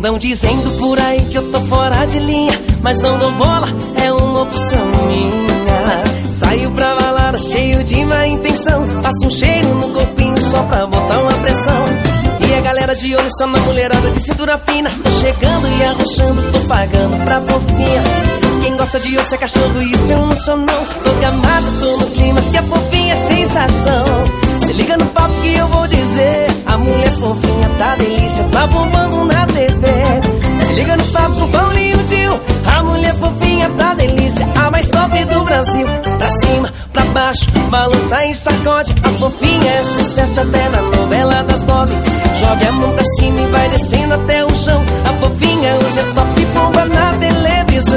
Andam dizendo por aí que eu tô fora de linha, mas não dou bola, é uma opção minha. Saio pra balada cheio de má intenção, passo um cheiro no corpinho só pra botar uma pressão. E a galera de olho só na mulherada de cintura fina. Tô chegando e arrochando, tô pagando pra fofinha. Quem gosta de osso é cachorro, isso eu não sou não. Tô gamado, tô no clima, que a fofinha é sensação. Se liga no papo que eu vou dizer, a mulher fofinha tá delícia, tá bombando na TV. Se liga no papo com Paulinho Tio, a mulher fofinha tá delícia, a mais top do Brasil. Pra cima, pra baixo, balança e sacode, a fofinha é sucesso até na novela das 9. Joga a mão pra cima e vai descendo até o chão. A fofinha hoje é top, bomba na televisão.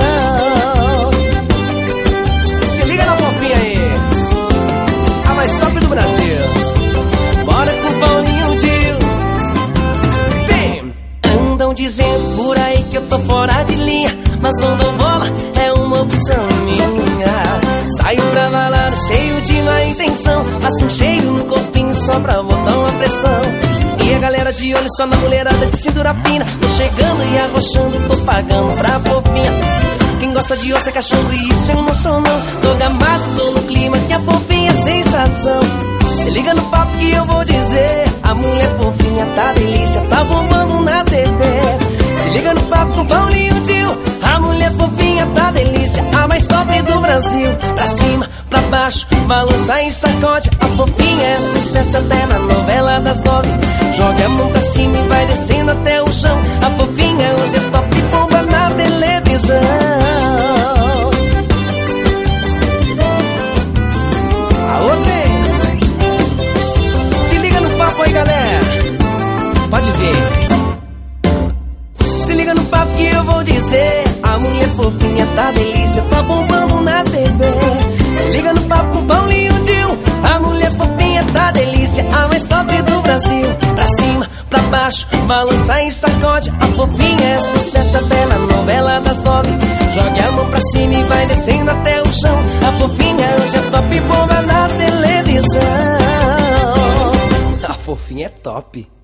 Se liga na fofinha aí, a mais top do Brasil. Bora com o Paulinho Tio. Vem! Andam dizendo por aí que eu tô fora de linha, mas não dou bola, é uma opção minha. Saio pra balada cheio de má intenção, passo um cheiro no corpinho só pra botar uma pressão. E a galera de olho só na mulherada de cintura fina. Tô chegando e arrochando, tô pagando pra fofinha. Quem gosta de osso é cachorro e isso eu não sou não. Tô gamado, tô no clima, que a fofinha é sensação. Se liga no papo que eu vou dizer, a mulher fofinha tá delícia, tá bombando na TV. Se liga no papo com Paulinho Tio, a mulher fofinha tá delícia, a mais top do Brasil. Pra cima, pra baixo, balança e sacode, a fofinha é sucesso até na novela das 9. Joga a mão pra cima e vai descendo até o chão. A fofinha hoje é top, bomba na televisão. Aô, vem! Se liga no papo aí, galera, pode ver. Se liga no papo que eu vou dizer, a mulher fofinha tá delícia, tá bombando na TV. Se liga no papo com Paulinho Tio, a mulher fofinha tá delícia, a mais top do Brasil. Pra cima, pra baixo, balança e sacode, a fofinha é sucesso até na novela das 9. Joga a mão pra cima e vai descendo até o chão. A fofinha hoje é top, bomba na televisão. A fofinha é top.